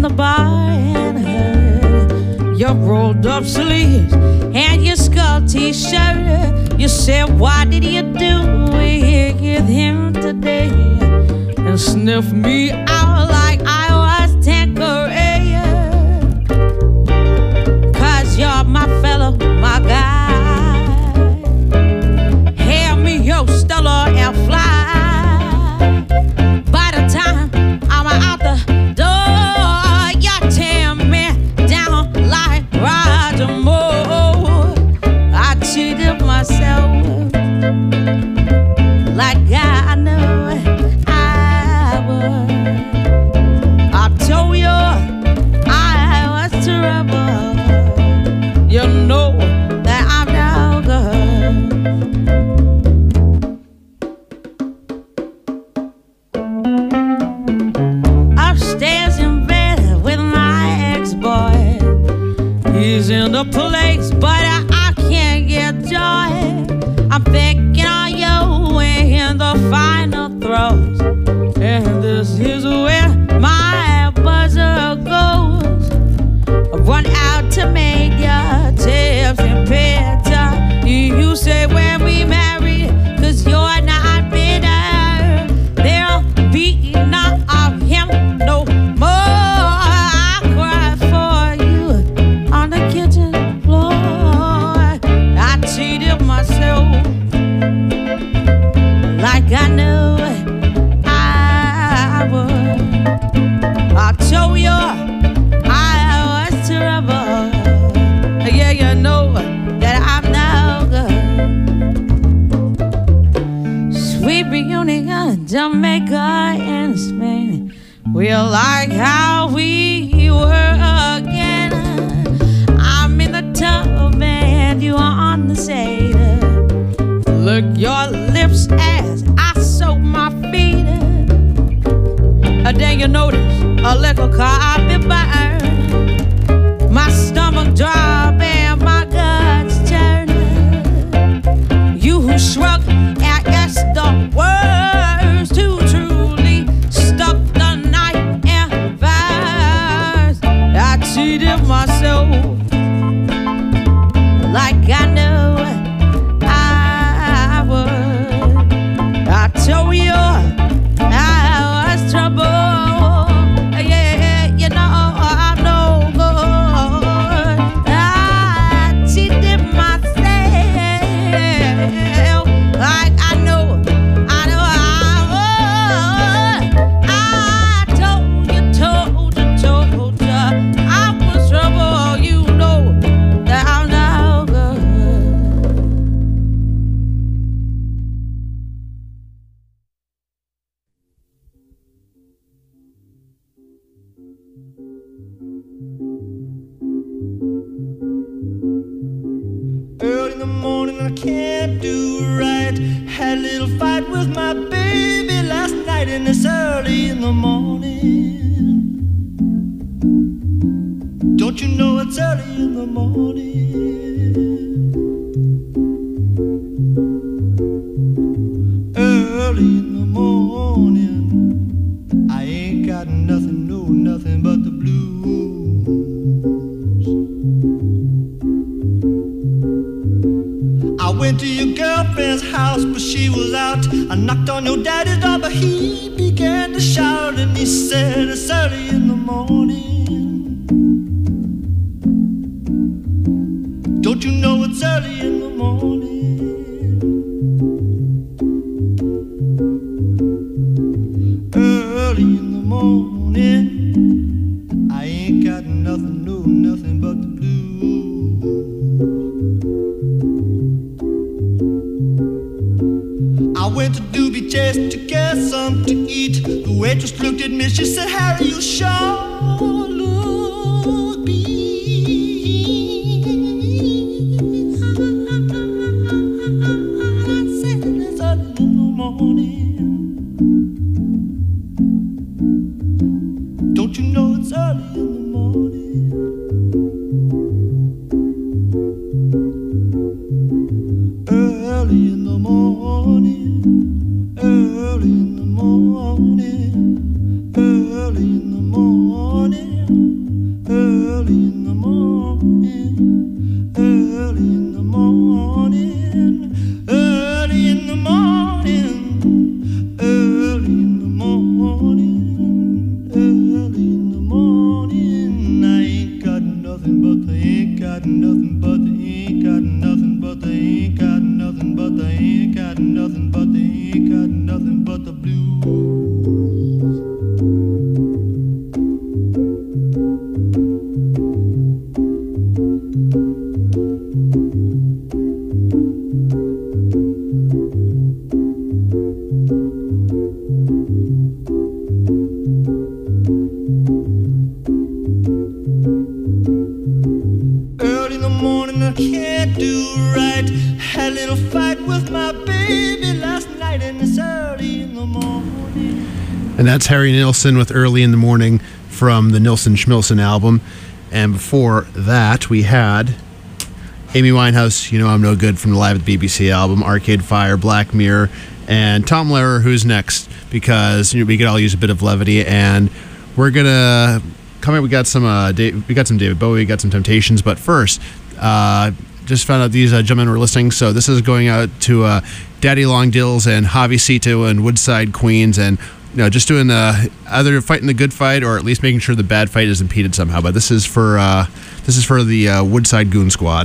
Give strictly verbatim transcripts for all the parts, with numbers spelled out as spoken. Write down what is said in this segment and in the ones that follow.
in the bar and heard your rolled up sleeves and your skull t-shirt. You said, what did you do with him today? And sniff me out like I was Tanqueray. Cause you're my fellow, my guy. Hand me your Stella and fly. By the time I'm out the door, you tear me down like Roger Moore. I cheated myself like I knew I would. I told you I was trouble. You know that I'm no good. Upstairs in bed with my ex-boy. He's in the place, but I, I can't get joy. I'm thinking on you in the final throes. And this is where my buzzer goes. I run out to make your tips and picture. You say when we married, cause you're not bitter. There'll be none of him no more. I cried for you on the kitchen floor. I cheated myself like I knew I would. I told you I was terrible. Yeah, you know that I'm no good. Sweet reunion, Jamaica and Spain. We like how we were again. I'm in the tub and you are on the side. Lick your lips as I soak my feet. And then you notice a little carpet burn. My stomach drop and my guts turn. You who shrug and yes the words too truly stuck the knife and fires. I cheated myself like I knew I would. I told you I was trouble. Yeah, you know I'm no good. I cheated myself like I know, I know I would. I told you, told you, told you I was trouble. You know that I'm no good. Early in the morning, I can't do right. Had a little fight with my baby last night, and it's early in the morning. Don't you know it's early in the morning? Early in the morning, I ain't got nothing, no, nothing but the blues. I went to your girlfriend's house, but she was out. I knocked on your daddy's door, but he began to shout, and he said it's early in the morning. Don't you know it's early in the morning? Early in the morning, I ain't got nothing, no, nothing but the blues. I went to Doobie Chase to get something to eat. The waitress looked at me, she said, Harry, you sure look beat. I said it's early in the morning. Don't you know it's early in the morning? Early in the morning, early in the morning, early in the morning. And that's Harry Nilsson with Early in the Morning from the Nilsson Schmilsson album. And before that, we had Amy Winehouse, You Know I'm No Good from the Live at the B B C album, Arcade Fire, Black Mirror, and Tom Lehrer, Who's Next, because you know, we could all use a bit of levity. And we're going to come in. We got some uh, Dave, we got some David Bowie, we got some Temptations. But first, uh, just found out these uh, gentlemen were listening. So this is going out to uh, Daddy Long Dills and Javi Cito and Woodside Queens, and you know, just doing uh, either fighting the good fight or at least making sure the bad fight is impeded somehow. But this is for uh, this is for the uh, Woodside Goon Squad.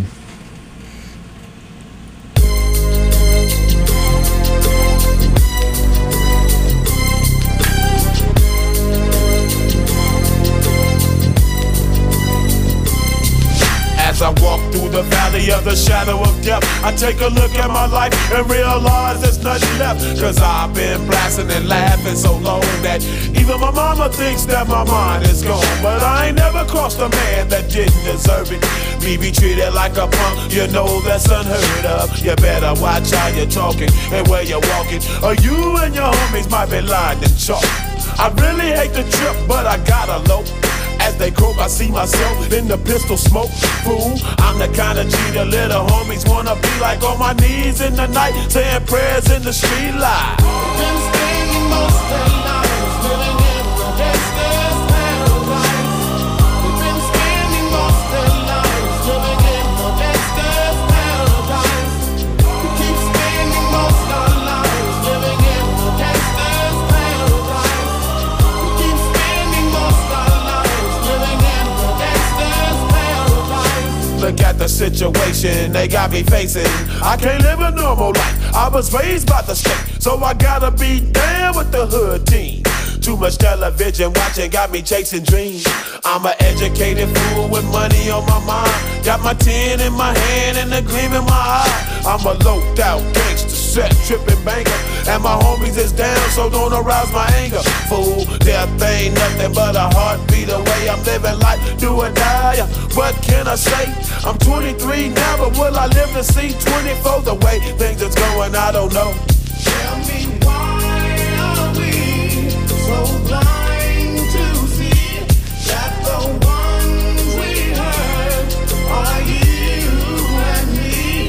As I walk through the valley of the shadow of death, I take a look at my life and realize there's nothing left. Cause I've been blasting and laughing so long that even my mama thinks that my mind is gone. But I ain't never crossed a man that didn't deserve it. Me be treated like a punk, you know that's unheard of. You better watch how you're talking and where you're walking, or you and your homies might be lying in chalk. I really hate the trip, but I gotta low. As they croak, I see myself in the pistol smoke. Fool, I'm the kind of G the little homies wanna be like, on my knees in the night, saying prayers in the street light. Been spending most of their lives living in the gangster's paradise. We've been spending most of their lives living in the gangster's paradise. We keep spending most of our lives living in the gangster's paradise. We keep spending most of our lives living in the gangster's paradise. Look at the situation they got me facing. I can't live a normal life. I was raised by the state, so I gotta be down with the hood team. Too much television watching got me chasing dreams. I'm an educated fool with money on my mind. Got my tin in my hand and a gleam in my eye. I'm a loped out gangster, set tripping banker, and my homies is down, so don't arouse my anger. Fool, death ain't nothing but a heartbeat away. I'm living life, do or die. What can I say? I'm twenty-three now, but will I live to see twenty-four? The way things is going, I don't know. Tell me why are we so blind to see that the ones we hurt are you and me?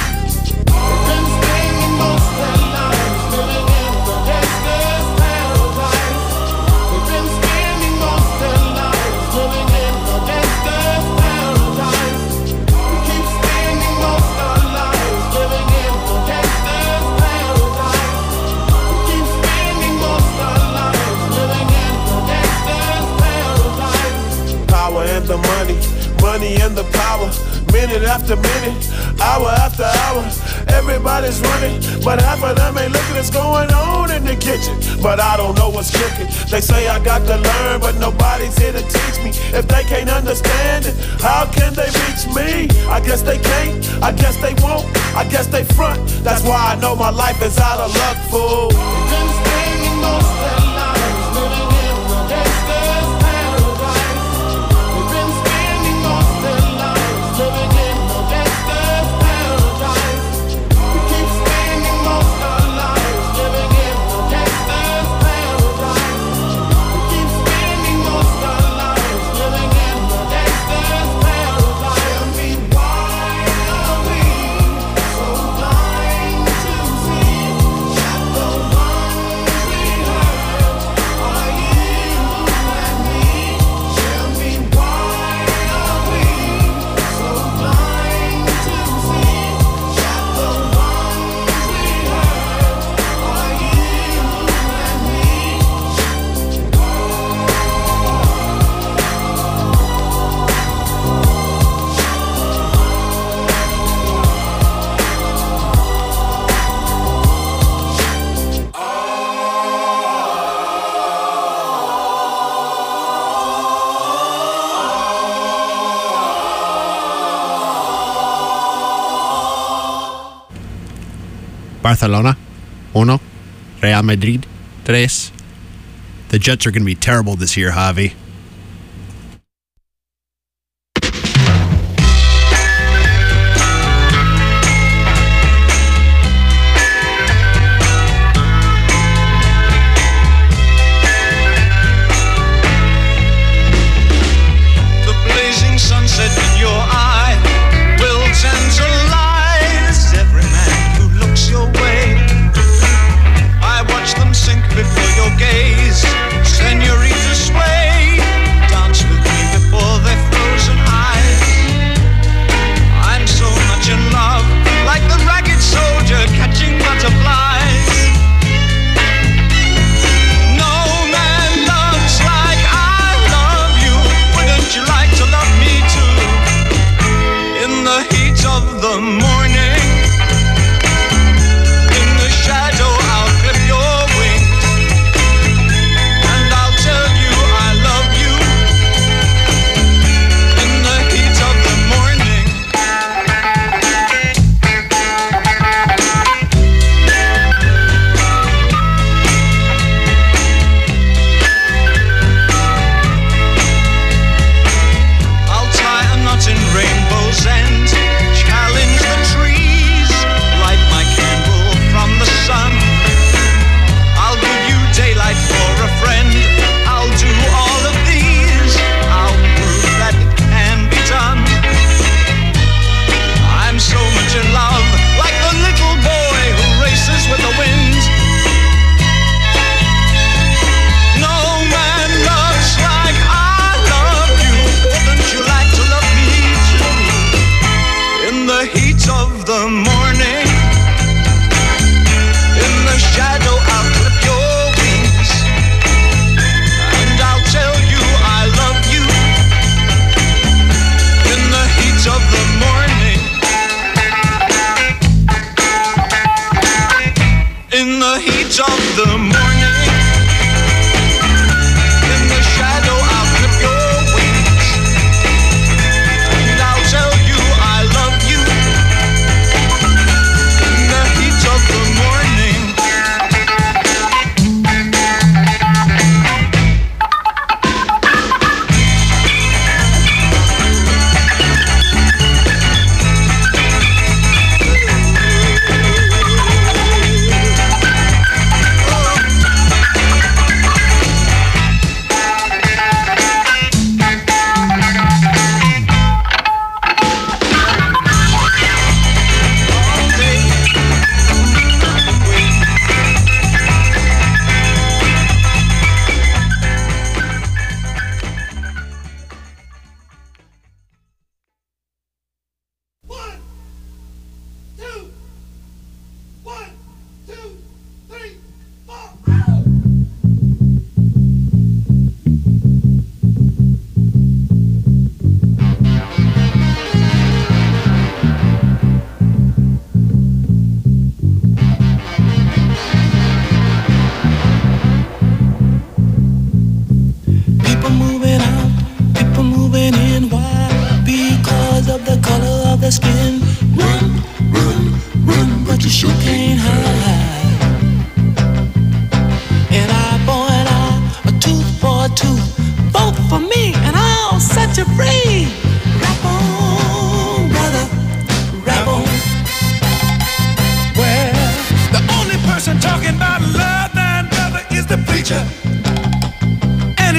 We've been spending most of our lives living in the gangster's paradise. We've been spending most of our lives living in the gangster's paradise. We keep spending most of our lives living in the gangster's paradise. We keep spending most of our lives living in the gangster's paradise. Power and the money, money and the power. Minute after minute, hour after hour, everybody's running, but half of them ain't looking what's going on in the kitchen. But I don't know what's cooking. They say I got to learn, but nobody's here to teach me. If they can't understand it, how can they reach me? I guess they can't, I guess they won't, I guess they front. That's why I know my life is out of luck, fool. We've been spending most of our lives living in the gangster's paradise. We've been spending most of our lives living in the gangster's paradise. We keep spending most of our lives living in the gangster's paradise. We keep spending most of our lives living in the gangster's paradise. Tell me why are we so blind to see that the ones we hurt are you and me? Tell me why are we so blind to see that the ones we hurt are you and me? Barcelona, uno. Real Madrid, tres. The Jets are going to be terrible this year, Javi.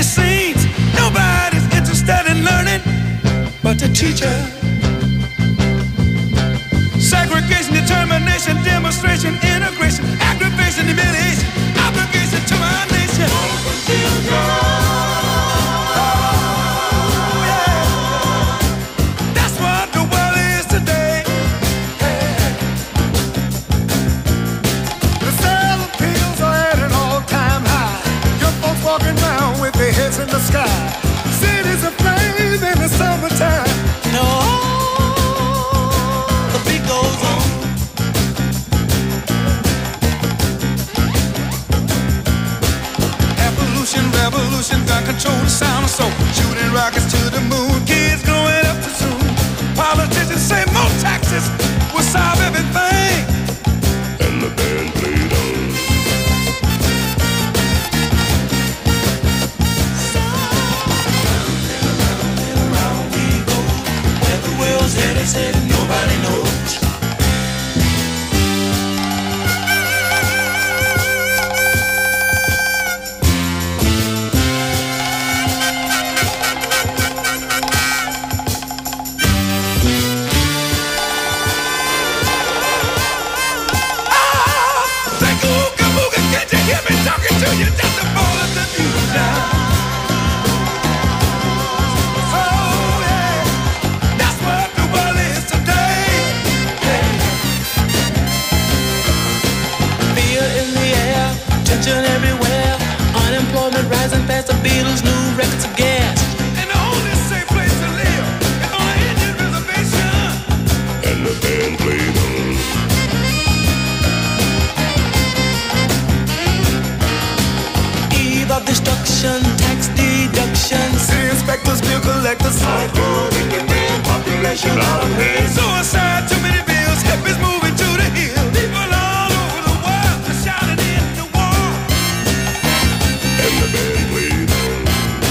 it seems nobody's interested in learning but the teacher. Segregation, determination, demonstration, integration, aggravation, humiliation, obligation to our nation. Oh, yeah. That's what the world is today. The sale of pills are at an all-time high. Young folks walking around with their heads in the sky. Cities aflame in the summertime. No. Revolution, gun control, the sound of soul. Shooting rockets to the moon, kids growing up too soon. Politicians say more taxes will solve everything. And the band played on. So, round and around and around we go. Where the world's headed, said nobody knows. Everywhere, unemployment rising fast, the Beatles, new records of gas. And the only safe place to live is on an Indian reservation. And the band played on. Eve of destruction, tax deduction. City inspectors, bill collectors, psycho, wicked man, population out of hand. Suicide, too many bills, hippies moving to the hill. People all over the world are shouting in the war. And the band played on.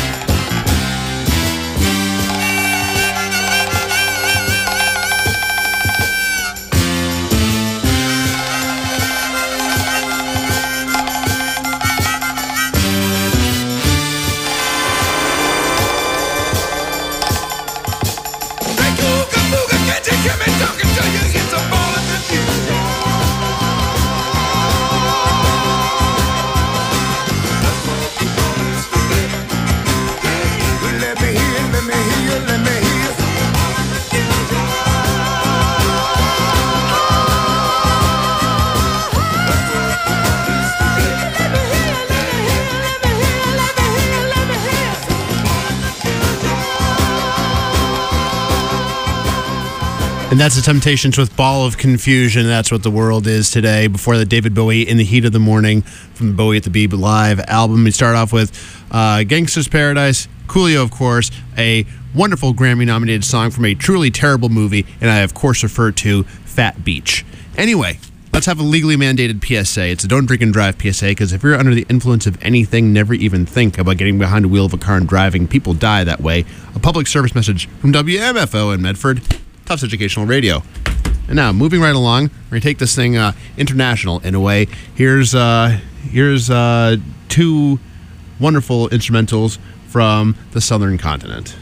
Hey, Googa Booga, can't you hear me talking to you? It's a ball of confusion. Let me hear, let me hear, let me hear. And that's the Temptations with Ball of Confusion. That's what the world is today. Before that, David Bowie, In the Heat of the Morning, from the Bowie at the Beeb live album. We start off with uh, Gangsta's Paradise, Coolio, of course, a wonderful Grammy-nominated song from a truly terrible movie, and I, of course, refer to Fat Beach. Anyway, let's have a legally mandated P S A. It's a don't drink and drive P S A, because if you're under the influence of anything, never even think about getting behind the wheel of a car and driving. People die that way. A public service message from W M F O in Medford, Tufts Educational Radio. And now, moving right along, we're going to take this thing uh, international in a way. Here's, uh, here's uh, two wonderful instrumentals from the southern continent.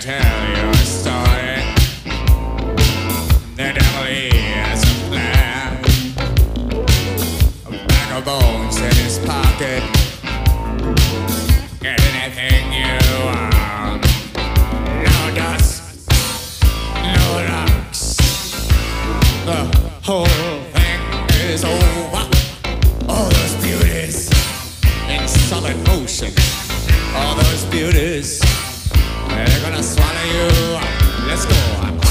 tell you a story. The devil has a plan. A bag of bones in his pocket. Get anything you want. No dust, no rocks. The whole thing is over. All those beauties in solid motion. All those beauties, they're gonna swallow you up. Let's go.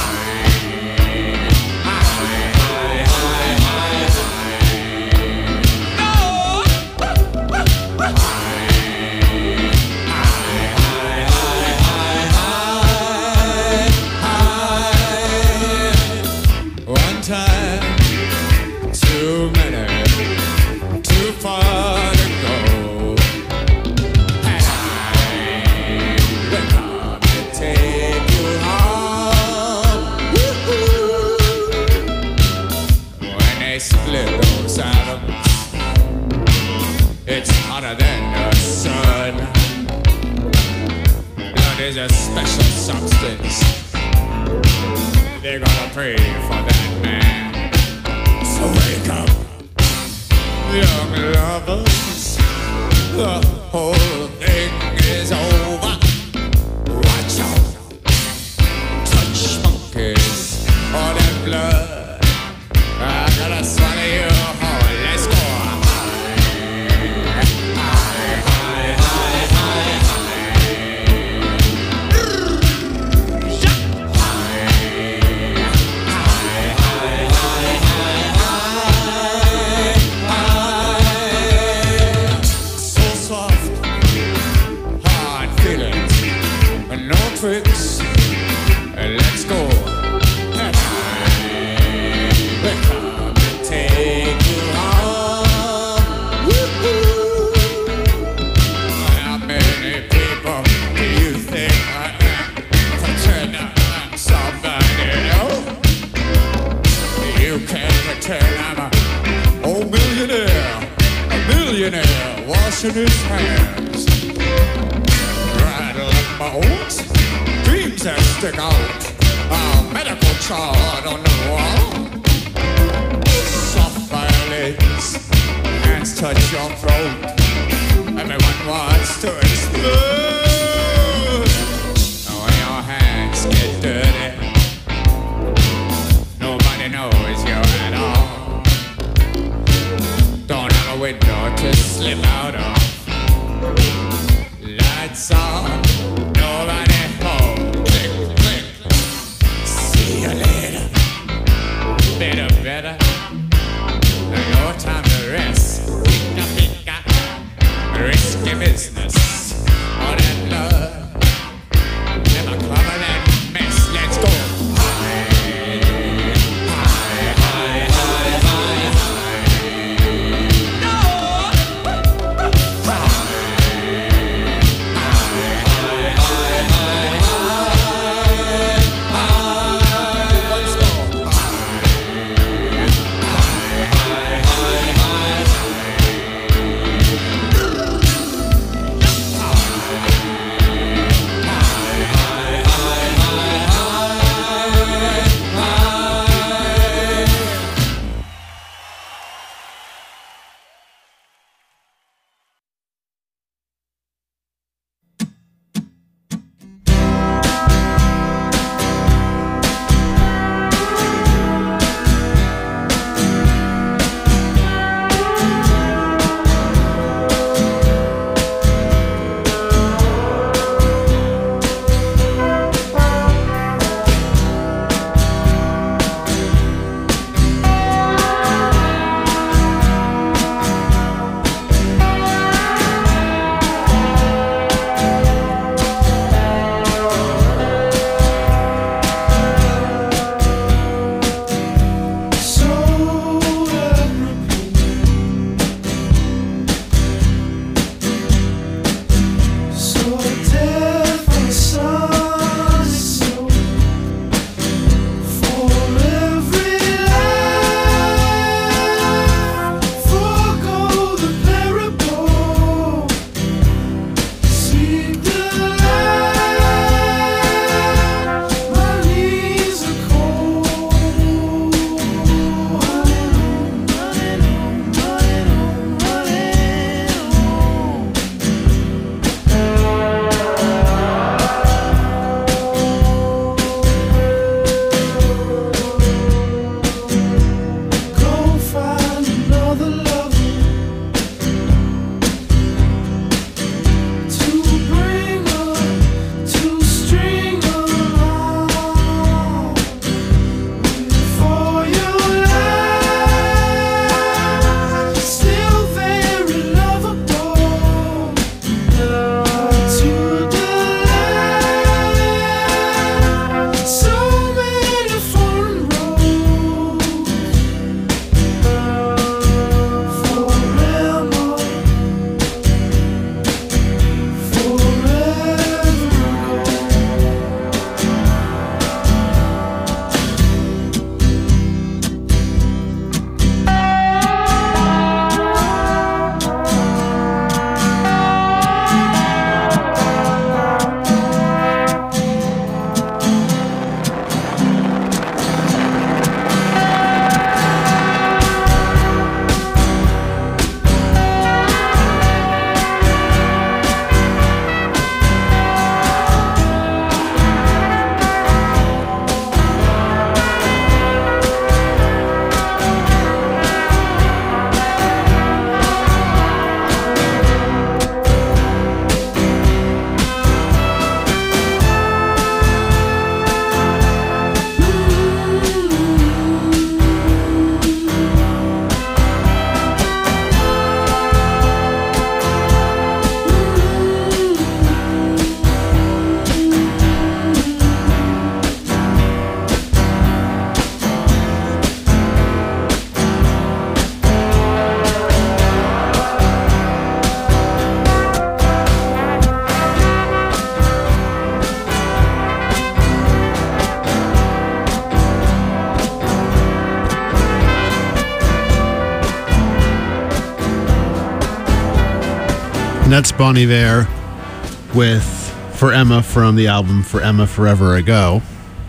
One time, too many, too far to go. And I will come to take you home. Woo-hoo. When they split those atoms, it's hotter than the sun. Blood is a special substance. They're gonna pray for that man. So wake up, young lovers. The whole thing is over. Watch out, touch monkeys, all that blood. I gotta swallow you whole. Let's go. Tricks. Let's go. And I will come and take you home. Woo-hoo. How many people do you think I am? Pretend I'm somebody else. You can pretend I'm a old millionaire, a millionaire washing his hands. Rattle up my oats. Dreams that stick out, a medical chart on the wall. Soft violins, hands touch your throat. Everyone wants to explode. When your hands get dirty, nobody knows you at all. Don't have a window to slip out of. Lights on, nobody home. Click, click. See you later. Better, better. Now your time to rest. Pika, pika. Risky business. All that love. Never cover that mess. Let's go. High, high, high, high, high, high. No! High. And that's Bon Iver with For Emma from the album For Emma Forever Ago.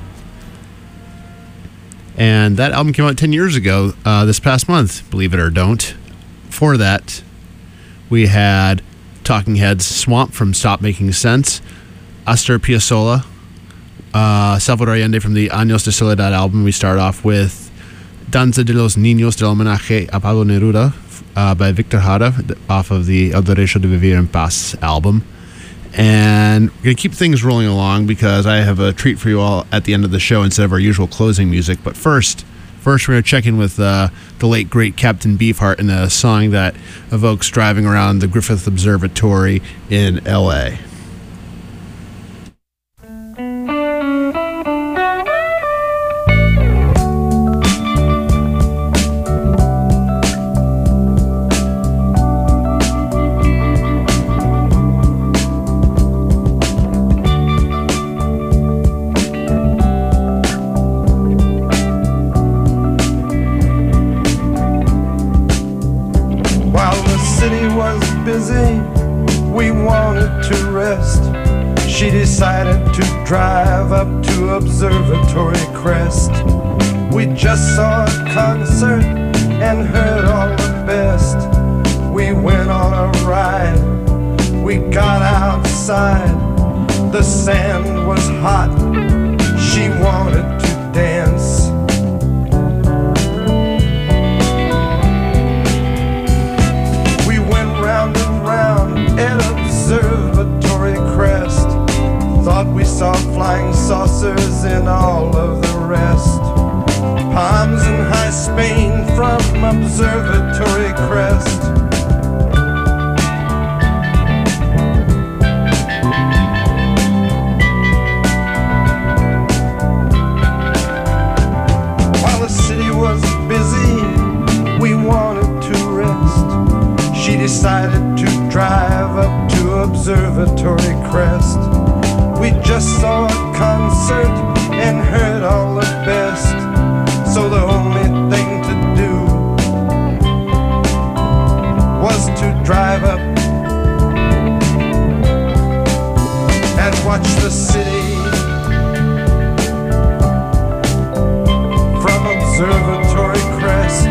And that album came out ten years ago, uh, this past month, believe it or don't. For that, we had Talking Heads' Swamp from Stop Making Sense, Astor Piazzolla, uh, Salvador Allende from the Años de Soledad album. We start off with Danza de los Niños del Homenaje a Pablo Neruda uh, by Victor Jara off of the El Derecho de Vivir en Paz album. And we're going to keep things rolling along because I have a treat for you all at the end of the show instead of our usual closing music. But first, first we're going to check in with uh, the late, great Captain Beefheart in a song that evokes driving around the Griffith Observatory in L A drive up to Observatory Crest. We just saw a concert and heard all the best. We went on a ride, we got outside. The sand was hot, she wanted to dance. We went round and round at Observatory Crest. Thought we saw flying saucers in all of the rest. Palms in high Spain from Observatory Crest. While the city was busy, we wanted to rest. She decided to drive up to Observatory Crest. We just saw a concert and heard all the best. So the only thing to do was to drive up and watch the city from Observatory Crest.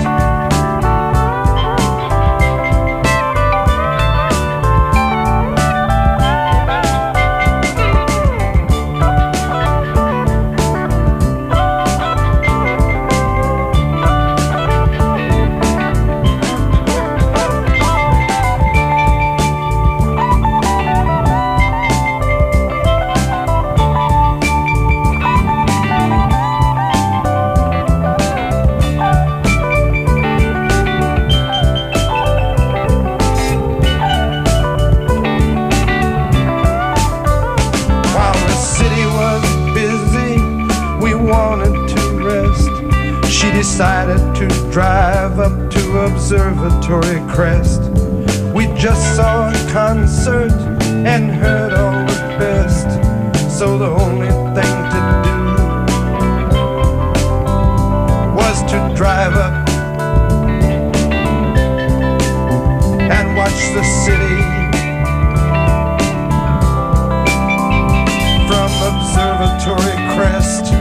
Decided to drive up to Observatory Crest. We just saw a concert and heard all the best. So the only thing to do was to drive up and watch the city from Observatory Crest.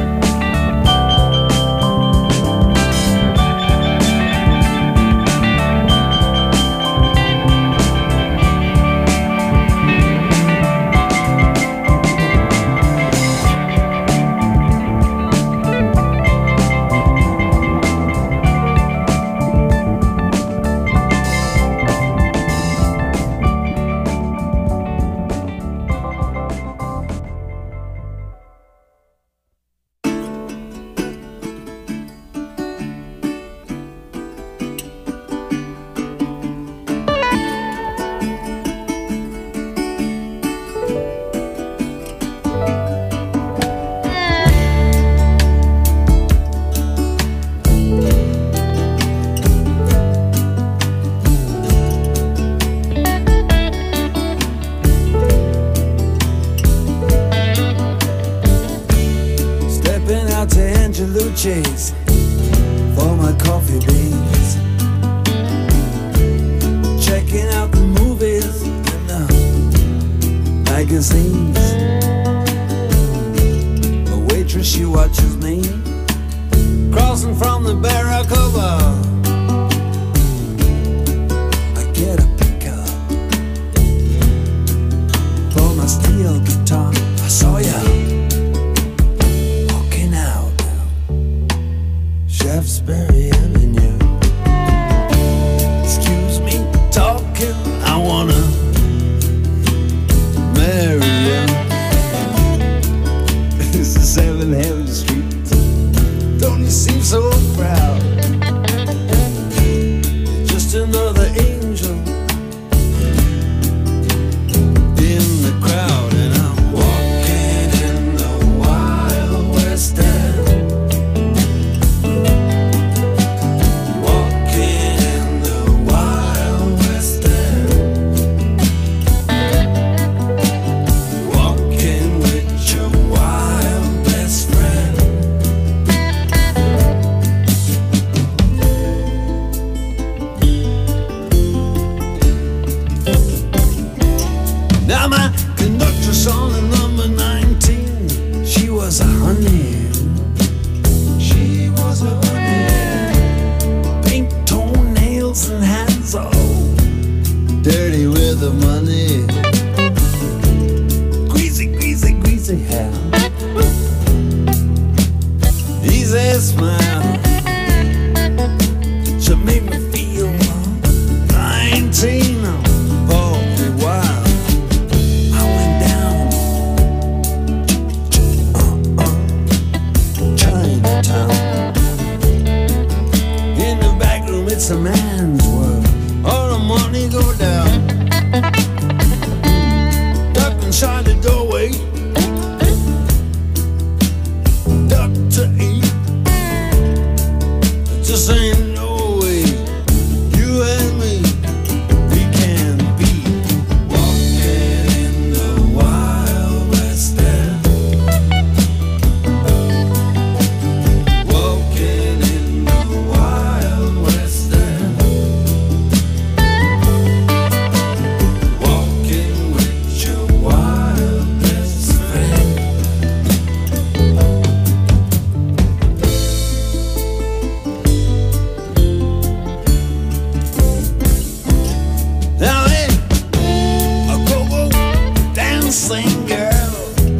Chase for my coffee beans, checking out the movies in the magazines. The waitress, she watches me crossing from the Barracuda. I get a pickup for my steel guitar. I saw ya walking out now, Shaftesbury Avenue. Excuse me, talking, I wanna marry you. This is seven Heaven Street. Don't you seem so proud? Just another angel in the crowd, and I'm walking in the Wild West End. Walking in the Wild West End. Walking with your wild best friend. Now my conductress on the number nineteen, she was a honey. She was a honey. Pink toenails and hands all dirty with the money. Greasy, greasy, greasy hair. Easy smile. She made me feel nineteen. Oh, wild. I went down uh, uh, Chinatown. In the back room, it's a man's world. All the money go down. Duck inside the doorway. Duck to eat. Just ain't no way. You and me, we can be walking in the Wild West End. Walking in the Wild West End. Walking with your wild best friend. Now hey, a go-go dancing girl.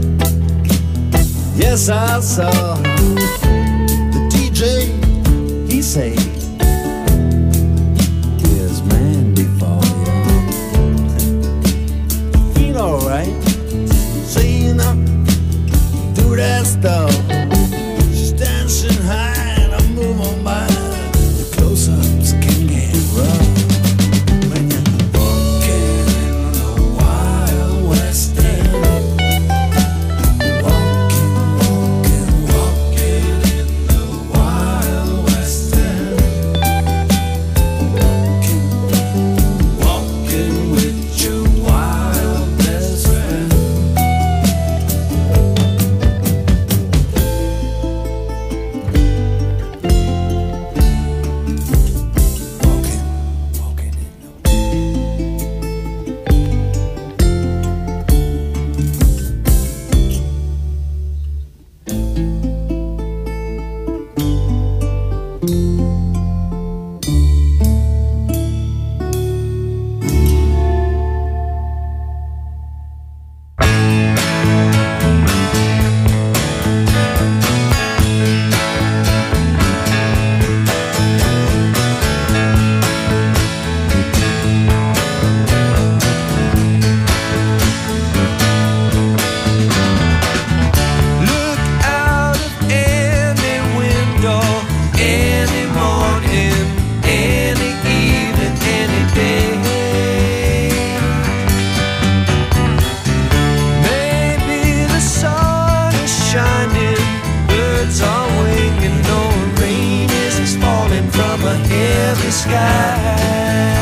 Yes, I saw the D J. He say, "Here's Mandy for you." Feel alright, seeing her do that stuff. She's dancing high and I'm moving by. The close-ups can get rough. When you're walking in the Wild West End. Walking, walking, walking in the Wild West End. Walking, walking with your wild best friend. Walking, walking in the Look out of any window, any morning, any evening, any day. Maybe the sun is shining, birds are winging, no rain is falling from a heavy sky.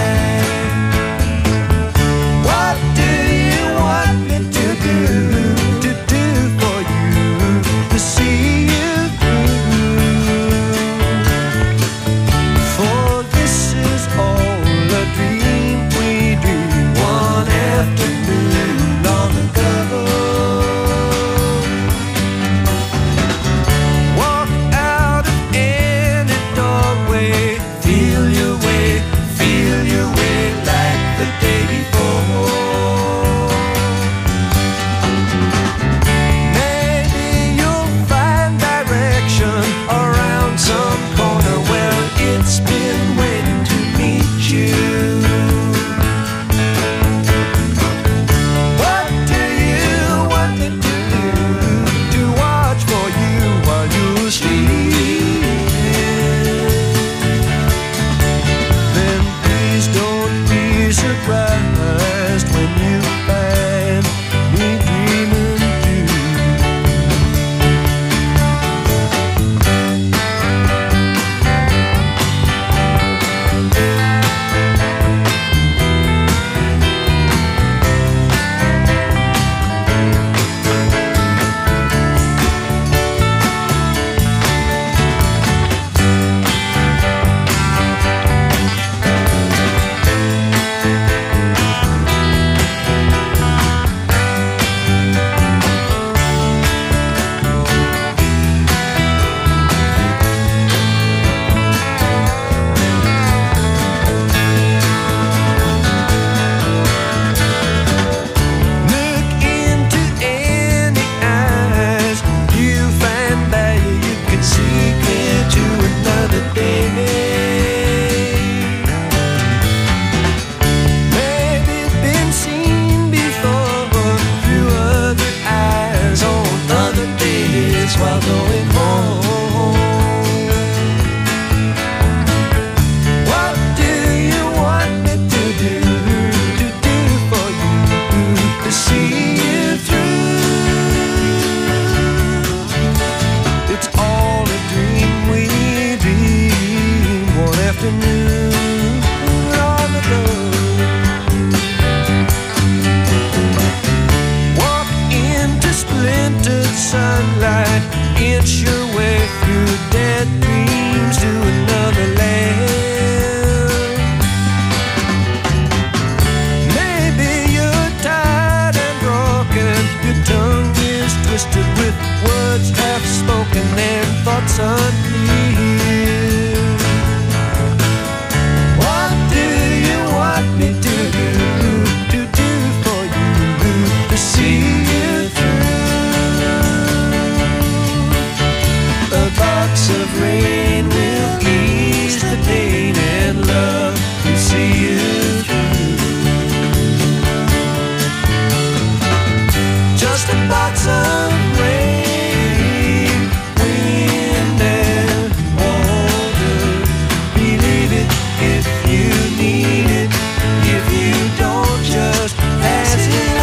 What do you want me to do, to do for you, to see you through? For this is all a dream we dreamed one afternoon long ago. going home. What do you want me to do, to do for you, to see you through? It's all a dream we dreamed one afternoon long ago. Walk into splintered sunlight, inch your way through dead dreams to another land. Maybe you're tired and broken, your tongue is twisted with words half spoken and thoughts unclear. What do you want me to do, to do for you, to see you through? A box of rain will ease the pain, and love will see you through. Just a box of rain, wind and water. Believe it if you need it. If you don't, just pass it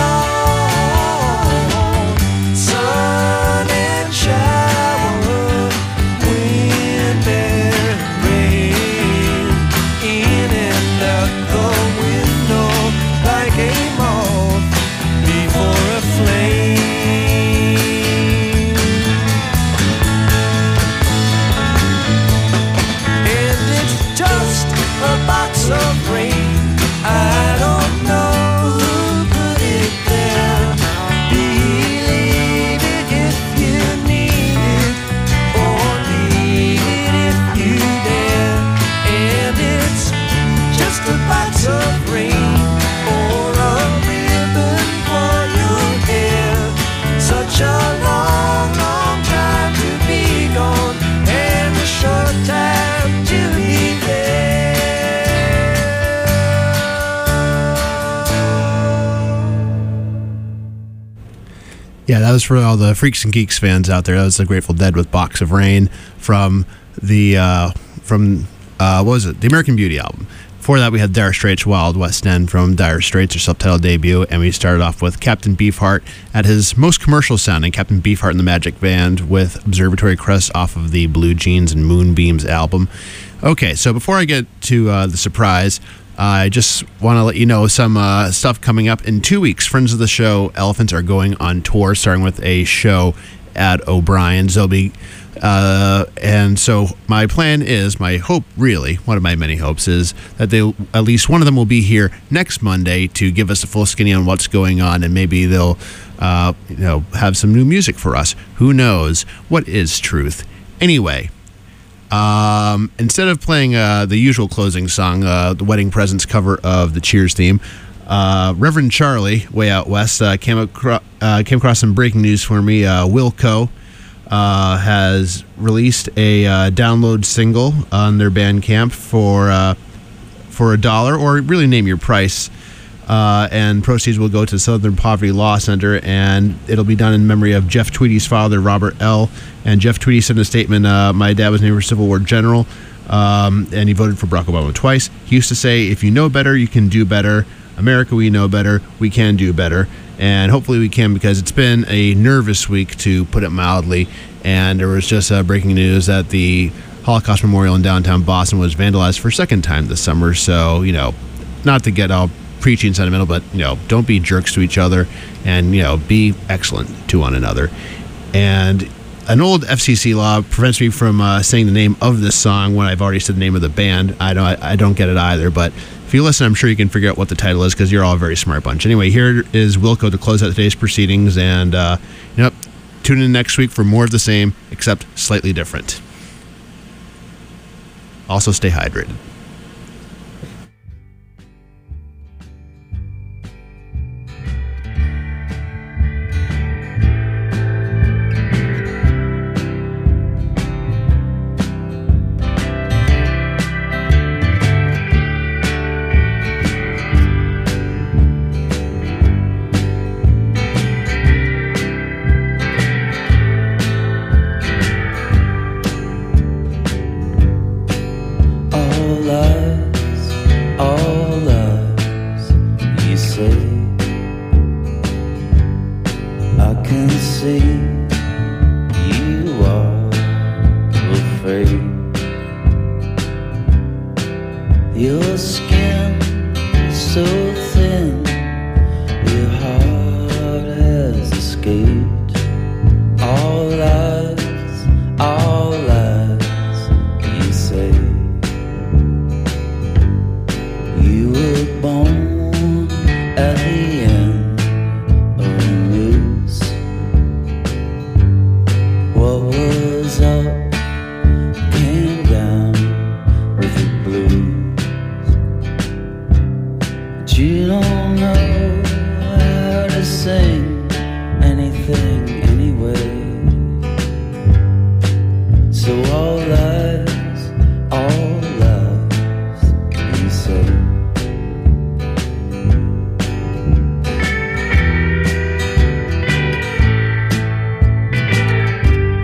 on. Sun and shower, wind and rain, in and out the window like a moth before a flame. And it's just a box of rain. I don't know who put it there. Believe it if you need it, or leave it if you dare. And it's just a box of rain, or a ribbon for your hair. Such a long, long time to be gone, and a short time to be there. Yeah, that was for all the Freaks and Geeks fans out there. That was the Grateful Dead with Box of Rain from the uh, from uh, what was it? The American Beauty album. Before that, we had Dire Straits' Wild West End from Dire Straits, their subtitle debut, and we started off with Captain Beefheart at his most commercial sounding, Captain Beefheart and the Magic Band with Observatory Crest off of the Blue Jeans and Moonbeams album. Okay, so before I get to uh, the surprise, I just want to let you know some uh, stuff coming up in two weeks. Friends of the show, Elephants, are going on tour, starting with a show at O'Brien's. They'll be, uh, and so my plan is, my hope, really, one of my many hopes, is that they, at least one of them will be here next Monday to give us a full skinny on what's going on, and maybe they'll, uh, you know, have some new music for us. Who knows? What is truth? Anyway. Um, instead of playing uh, the usual closing song, uh, the Wedding Presents cover of the Cheers theme, uh, Reverend Charlie, way out west, uh, came, acro- uh, came across some breaking news for me. Uh, Wilco uh, has released a uh, download single on their Bandcamp for uh, for a dollar, or really name your price. Uh, and proceeds will go to Southern Poverty Law Center, and it'll be done in memory of Jeff Tweedy's father, Robert L. And Jeff Tweedy sent a statement, uh, my dad was named for Civil War general, um, and he voted for Barack Obama twice. He used to say, if you know better, you can do better. America, we know better, we can do better. And hopefully we can, because it's been a nervous week, to put it mildly. And there was just uh, breaking news that the Holocaust Memorial in downtown Boston was vandalized for a second time this summer. So, you know, not to get all preaching sentimental, but, you know, don't be jerks to each other, and, you know, be excellent to one another. And an old F C C law prevents me from uh, saying the name of this song when I've already said the name of the band. I don't, I don't get it either, but if you listen, I'm sure you can figure out what the title is, because you're all a very smart bunch. Anyway, here is Wilco to close out today's proceedings, and, uh, you know, tune in next week for more of the same, except slightly different. Also, stay hydrated. was up.